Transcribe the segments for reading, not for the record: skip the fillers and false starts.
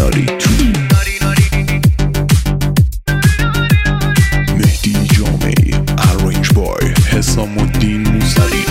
ناری تو مهدی جامعی ارنج بای حسام الدین موسوی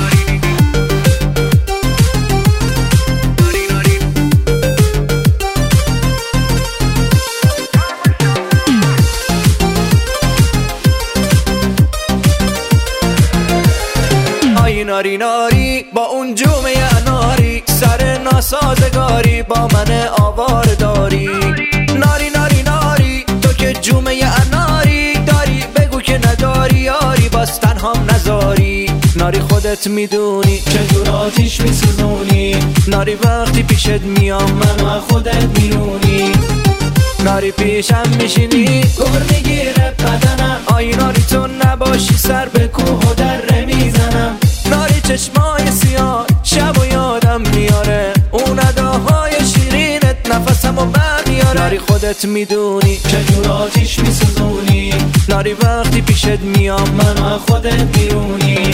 ناری ناری با اون جومه اناری سر ناسازگاری با من آوار داری ناری ناری ناری تو که جومه اناری داری بگو که نداری یاری باز تنهام نذاری ناری خودت میدونی چجور آتیش میسوزونی ناری وقتی پیشت میام من خودت میرونی ناری پیشم میشینی گر میگیره بدنم آی ناری تو نباشی سر به کوه و دره میزنم ناری چشمای سیاه شب و یادم میاره اون اداهای شیرینت نفسم و برمیاره ناری خودت میدونی چجور آتیش میسوزونی ناری وقتی پیشت میام من خودت میرونی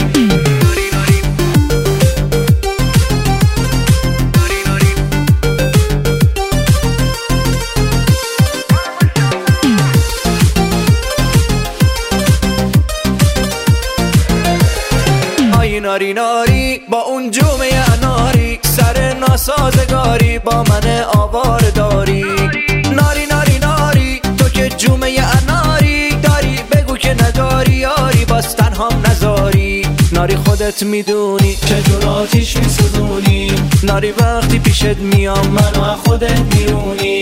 ناری ناری با اون جومه اناری سر ناسازگاری با من آوار داری ناری ناری ناری تو که جومه اناری داری بگو که نداری یاری باز تنهام نذاری ناری خودت میدونی چجور آتیش میسوزونی ناری وقتی پیشت میام من خودت میرونی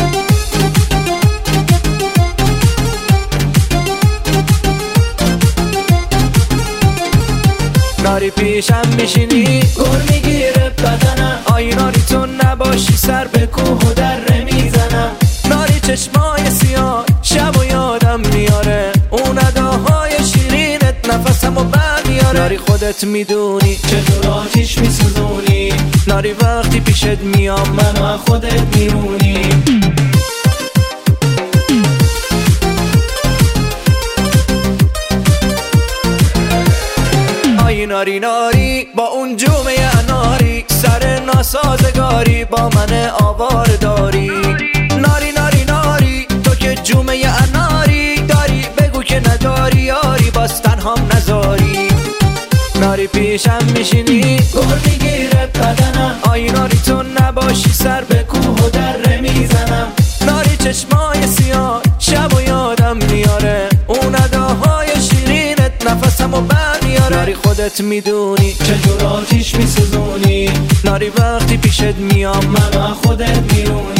ناری پیشم میشینی گر میگیره بدنم آی ناری تو نباشی سر به کوه و دره میزنم ناری چشمای سیاه شب و یادم میاره اون اداهای شیرینت نفسم و برمیاره ناری خودت میدونی چطور آتیش میسوزونی ناری وقتی پیشت میام من خودت میرونی ناری ناری با اون جومه اناری سر ناسازگاری با من آوار داری ناری ناری ناری تو که جومه اناری داری بگو که نداری یاری باز تنهام نذاری ناری پیشم میشینی گر میگیره بدنم آی ناری تو نباشی سر به کوه و دره میزنم ناری چشمای سیاه شب و یادم میاره اون اداهای شیرینت نفسم و برمیاره ناری خودت میدونی چجور آتیش میسوزونی ناری وقتی پیشت میام من خودت میرونی